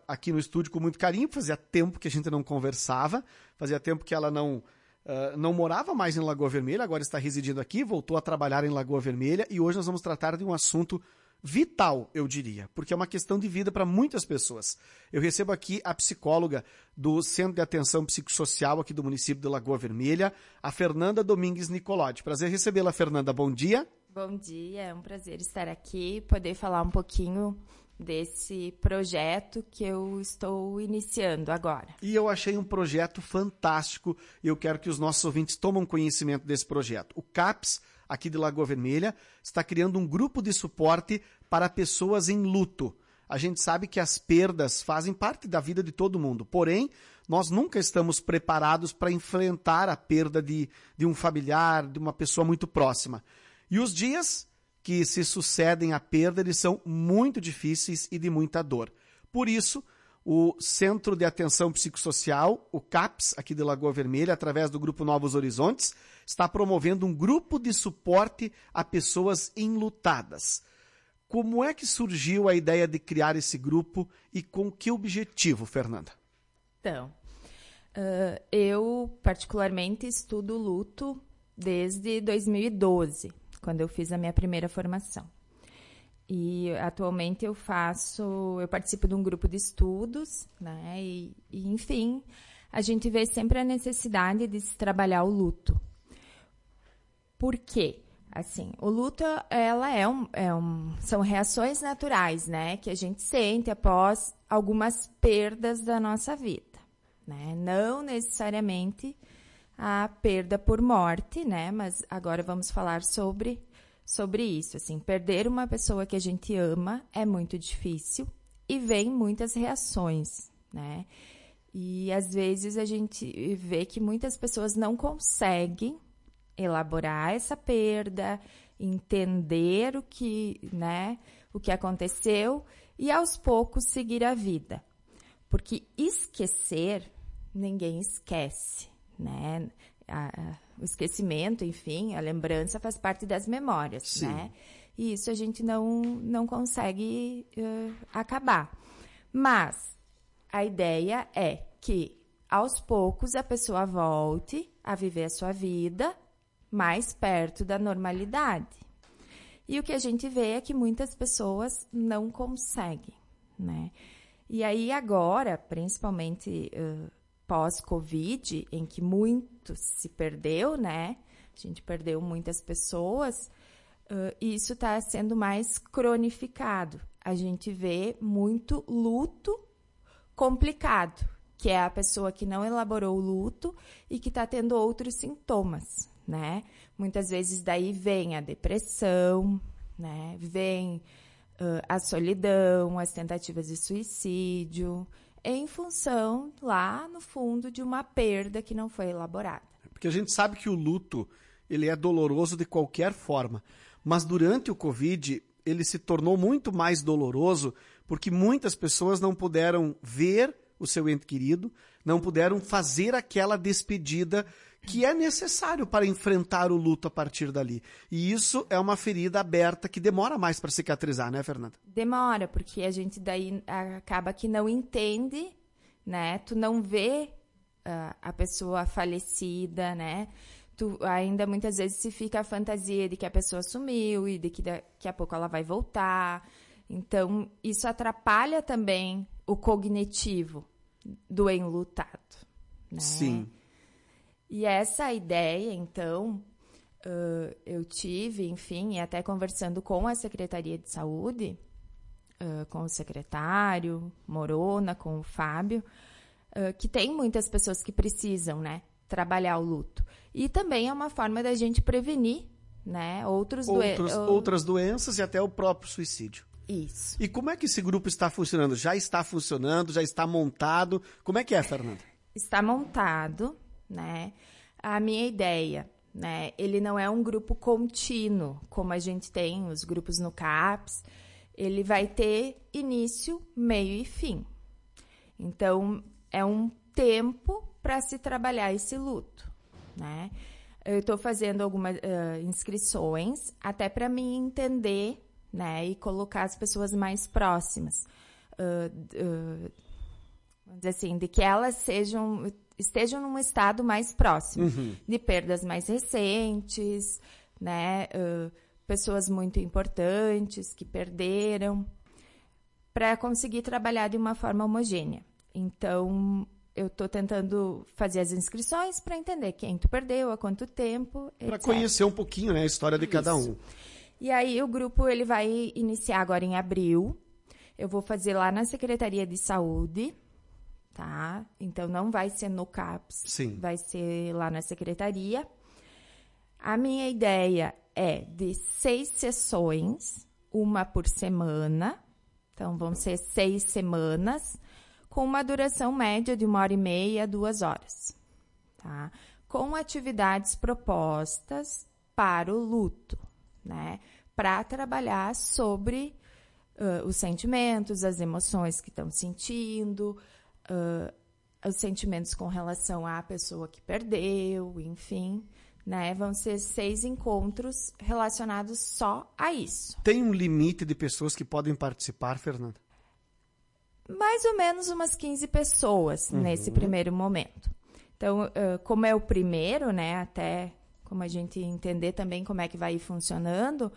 aqui no estúdio com muito carinho, fazia tempo que a gente não conversava, fazia tempo que ela não morava mais em Lagoa Vermelha, agora está residindo aqui, voltou a trabalhar em Lagoa Vermelha e hoje nós vamos tratar de um assunto vital, eu diria, porque é uma questão de vida para muitas pessoas. Eu recebo aqui a psicóloga do Centro de Atenção Psicossocial aqui do município de Lagoa Vermelha, a Fernanda Domingues Nicolodi. Prazer recebê-la, Fernanda. Bom dia. Bom dia, é um prazer estar aqui, poder falar um pouquinho desse projeto que eu estou iniciando agora. E eu achei um projeto fantástico e eu quero que os nossos ouvintes tomem conhecimento desse projeto. O CAPS, aqui de Lagoa Vermelha, está criando um grupo de suporte para pessoas em luto. A gente sabe que as perdas fazem parte da vida de todo mundo, porém, nós nunca estamos preparados para enfrentar a perda de um familiar, de uma pessoa muito próxima. E os dias que se sucedem à perda, eles são muito difíceis e de muita dor. Por isso, o Centro de Atenção Psicossocial, o CAPS, aqui de Lagoa Vermelha, através do Grupo Novos Horizontes, está promovendo um grupo de suporte a pessoas enlutadas. Como é que surgiu a ideia de criar esse grupo e com que objetivo, Fernanda? Então, eu particularmente estudo luto desde 2012. Quando eu fiz a minha primeira formação. E atualmente eu participo de um grupo de estudos, né? Enfim, a gente vê sempre a necessidade de se trabalhar o luto. Por quê? Assim, o luto, ela são reações naturais, né? Que a gente sente após algumas perdas da nossa vida, né? Não necessariamente a perda por morte, né? Mas agora vamos falar sobre isso. Assim, perder uma pessoa que a gente ama é muito difícil e vem muitas reações, né? E às vezes a gente vê que muitas pessoas não conseguem elaborar essa perda, entender o que aconteceu e aos poucos seguir a vida. Porque esquecer, ninguém esquece. Né? O esquecimento, enfim, a lembrança faz parte das memórias, Sim. Né? E isso a gente não consegue acabar. Mas a ideia é que, aos poucos, a pessoa volte a viver a sua vida mais perto da normalidade. E o que a gente vê é que muitas pessoas não conseguem, né? E aí agora, principalmente pós-Covid, em que muito se perdeu, né? A gente perdeu muitas pessoas, isso está sendo mais cronificado. A gente vê muito luto complicado, que é a pessoa que não elaborou o luto e que está tendo outros sintomas, né? Muitas vezes daí vem a depressão, né? Vem a solidão, as tentativas de suicídio, em função, lá no fundo, de uma perda que não foi elaborada. Porque a gente sabe que o luto, ele é doloroso de qualquer forma, mas durante o Covid, ele se tornou muito mais doloroso porque muitas pessoas não puderam ver o seu ente querido, não puderam fazer aquela despedida que é necessário para enfrentar o luto a partir dali. E isso é uma ferida aberta que demora mais para cicatrizar, né, Fernanda? Demora, porque a gente daí acaba que não entende, né? Tu não vê a pessoa falecida, né? Tu ainda muitas vezes se fica a fantasia de que a pessoa sumiu e de que daqui a pouco ela vai voltar. Então, isso atrapalha também o cognitivo do enlutado, né? Sim. E essa ideia, então, eu tive, enfim, e até conversando com a Secretaria de Saúde, com o secretário, Morona, com o Fábio, que tem muitas pessoas que precisam, né, trabalhar o luto. E também é uma forma da gente prevenir, né, outras doenças e até o próprio suicídio. Isso. E como é que esse grupo está funcionando? Já está funcionando? Já está montado? Como é que é, Fernanda? Está montado, né? A minha ideia, né? Ele não é um grupo contínuo, como a gente tem os grupos no CAPS. Ele vai ter início, meio e fim. Então, é um tempo para se trabalhar esse luto, né? Eu estou fazendo algumas inscrições, até para mim entender, né, e colocar as pessoas mais próximas vamos dizer assim, de que elas estejam num estado mais próximo, de perdas mais recentes, né? Pessoas muito importantes que perderam, para conseguir trabalhar de uma forma homogênea. Então, eu estou tentando fazer as inscrições para entender quem tu perdeu, há quanto tempo, etc. Para conhecer um pouquinho, né, a história de cada um. E aí o grupo ele vai iniciar agora em abril. Eu vou fazer lá na Secretaria de Saúde, tá? Então não vai ser no CAPS, Sim. Vai ser lá na Secretaria. A minha ideia é de 6 sessões, uma por semana. Então vão ser 6 semanas, com uma duração média de 1h30 a 2 horas, tá? Com atividades propostas para o luto, né? Para trabalhar sobre os sentimentos, as emoções que estão sentindo, os sentimentos com relação à pessoa que perdeu, enfim, né? Vão ser 6 encontros relacionados só a isso. Tem um limite de pessoas que podem participar, Fernanda? Mais ou menos umas 15 pessoas nesse primeiro momento. Então, como é o primeiro, né, até como a gente entender também como é que vai ir funcionando,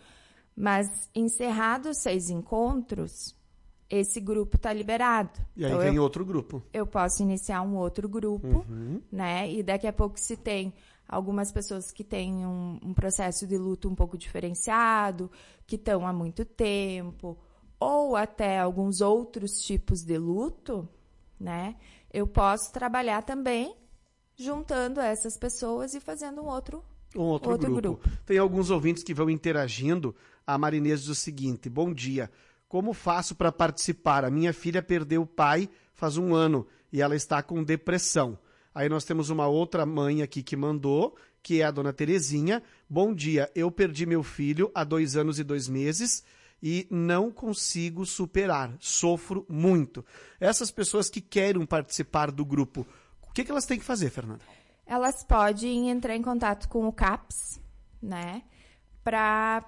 mas encerrados 6 encontros, esse grupo está liberado. E aí então, vem outro grupo. Eu posso iniciar um outro grupo, né, e daqui a pouco se tem algumas pessoas que têm um processo de luto um pouco diferenciado, que estão há muito tempo, ou até alguns outros tipos de luto, né? Eu posso trabalhar também juntando essas pessoas e fazendo um outro grupo. Tem alguns ouvintes que vão interagindo. A Marinês diz o seguinte: bom dia, como faço para participar? A minha filha perdeu o pai faz 1 ano e ela está com depressão. Aí nós temos uma outra mãe aqui que mandou, que é a dona Terezinha. Bom dia, eu perdi meu filho há 2 anos e 2 meses e não consigo superar, sofro muito. Essas pessoas que querem participar do grupo, o que elas têm que fazer, Fernanda? Elas podem entrar em contato com o CAPS, né, para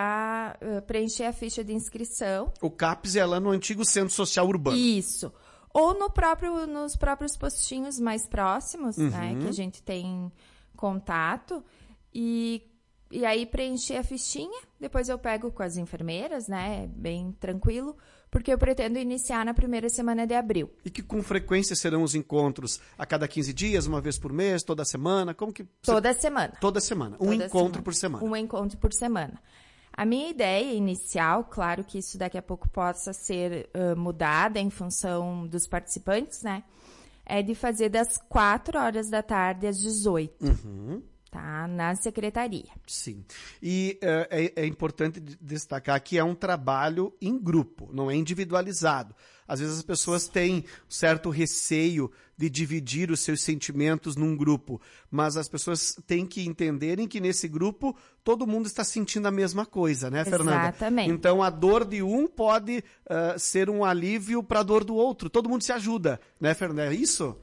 preencher a ficha de inscrição. O CAPS é lá no antigo Centro Social Urbano. Isso. Ou nos próprios postinhos mais próximos, né, que a gente tem contato, e aí preencher a fichinha, depois eu pego com as enfermeiras, né, bem tranquilo, porque eu pretendo iniciar na primeira semana de abril. E que com frequência serão os encontros? A cada 15 dias, uma vez por mês, toda semana? Como que... Toda semana. Toda semana. Um encontro por semana. Um encontro por semana. A minha ideia inicial, claro que isso daqui a pouco possa ser mudada em função dos participantes, né, é de fazer das 4 horas da tarde às 18. Tá, na secretaria. Sim. E é importante destacar que é um trabalho em grupo, não é individualizado. Às vezes as pessoas têm certo receio de dividir os seus sentimentos num grupo, mas as pessoas têm que entenderem que nesse grupo todo mundo está sentindo a mesma coisa, né, Fernanda? Exatamente. Então a dor de um pode ser um alívio para a dor do outro. Todo mundo se ajuda, né, Fernanda? É isso?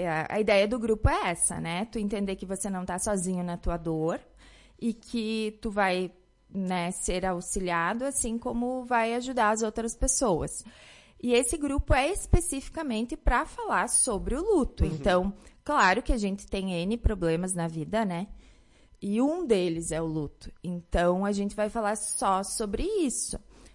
A ideia do grupo é essa, né? Tu entender que você não está sozinho na tua dor e que tu vai, né, ser auxiliado, assim como vai ajudar as outras pessoas. E esse grupo é especificamente para falar sobre o luto. Então, claro que a gente tem N problemas na vida, né? E um deles é o luto. Então, a gente vai falar só sobre isso.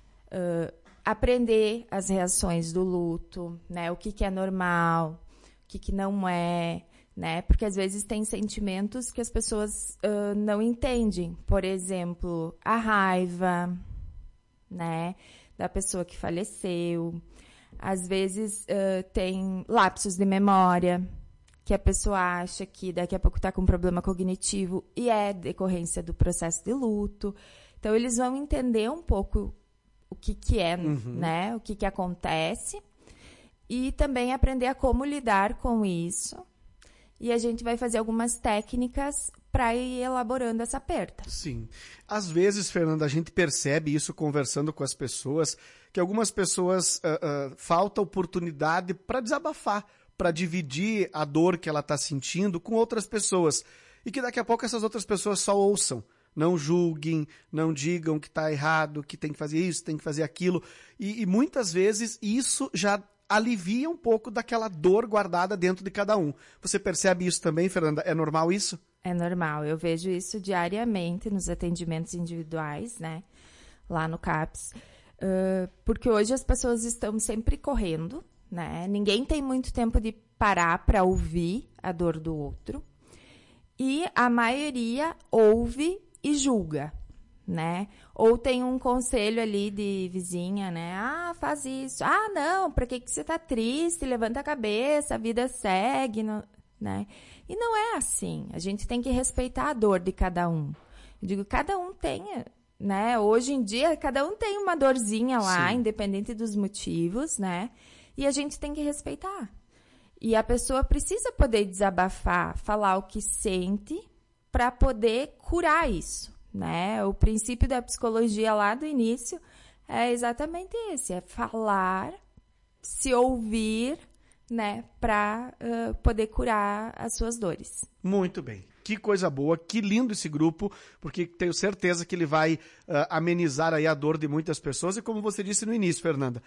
Aprender as reações do luto, né? O que é normal, o que não é, né? Porque às vezes tem sentimentos que as pessoas não entendem. Por exemplo, a raiva, né, da pessoa que faleceu. Às vezes tem lapsos de memória, que a pessoa acha que daqui a pouco está com um problema cognitivo e é decorrência do processo de luto. Então, eles vão entender um pouco o que é, né, o que acontece, e também aprender a como lidar com isso. E a gente vai fazer algumas técnicas para ir elaborando essa perda. Sim. Às vezes, Fernanda, a gente percebe isso conversando com as pessoas, que algumas pessoas falta oportunidade para desabafar, para dividir a dor que ela está sentindo com outras pessoas. E que daqui a pouco essas outras pessoas só ouçam. Não julguem, não digam que está errado, que tem que fazer isso, tem que fazer aquilo. E muitas vezes isso já alivia um pouco daquela dor guardada dentro de cada um. Você percebe isso também, Fernanda? É normal isso? É normal, eu vejo isso diariamente nos atendimentos individuais, né, lá no CAPS, porque hoje as pessoas estão sempre correndo, né, ninguém tem muito tempo de parar para ouvir a dor do outro, e a maioria ouve e julga, né, ou tem um conselho ali de vizinha, né, faz isso, não, para que você tá triste, levanta a cabeça, a vida segue, né, e não é assim, a gente tem que respeitar a dor de cada um. Eu digo, cada um tem, né? Hoje em dia, cada um tem uma dorzinha lá, sim, independente dos motivos, né? E a gente tem que respeitar. E a pessoa precisa poder desabafar, falar o que sente, para poder curar isso, né? O princípio da psicologia lá do início é exatamente esse, é falar, se ouvir, né, para poder curar as suas dores. Muito bem. Que coisa boa, que lindo esse grupo, porque tenho certeza que ele vai amenizar aí a dor de muitas pessoas. E como você disse no início, Fernanda,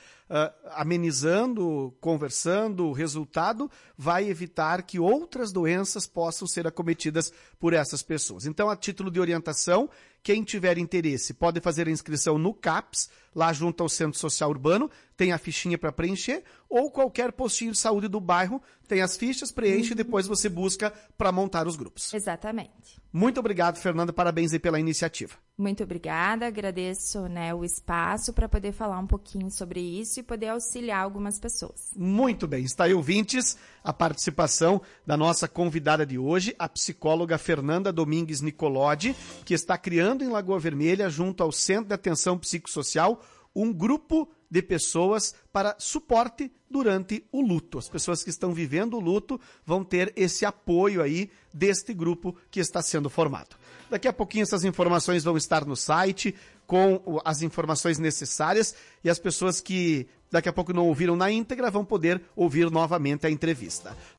amenizando, conversando, o resultado vai evitar que outras doenças possam ser acometidas por essas pessoas. Então, a título de orientação, quem tiver interesse pode fazer a inscrição no CAPS, lá junto ao Centro Social Urbano, tem a fichinha para preencher, ou qualquer postinho de saúde do bairro tem as fichas, preenche e depois você busca para montar os grupos. Exatamente. Muito obrigado, Fernanda, parabéns aí pela iniciativa. Muito obrigada, agradeço, né, o espaço para poder falar um pouquinho sobre isso e poder auxiliar algumas pessoas. Muito bem, está aí, ouvintes, a participação da nossa convidada de hoje, a psicóloga Fernanda Domingues Nicolodi, que está criando em Lagoa Vermelha, junto ao Centro de Atenção Psicossocial, um grupo de pessoas para suporte durante o luto. As pessoas que estão vivendo o luto vão ter esse apoio aí deste grupo que está sendo formado. Daqui a pouquinho essas informações vão estar no site com as informações necessárias e as pessoas que daqui a pouco não ouviram na íntegra vão poder ouvir novamente a entrevista.